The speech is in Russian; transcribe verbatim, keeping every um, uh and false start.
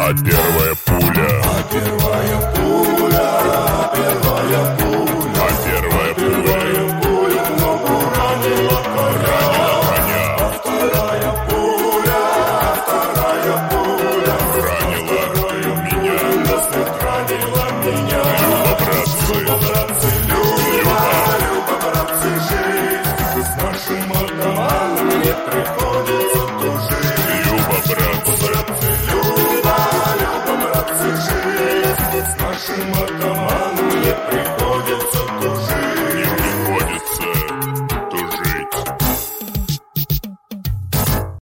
А первая пуля, а первая пуля, а первая пуля, а первая пуля, пуля в ногу ранила коня. коня, А вторая пуля, а вторая пуля ранила меня. насмерть ранила меня. Люба, братцы, Люба, братцы, Люба, Люба, братцы, жизнь с нашим атаманом не приходит.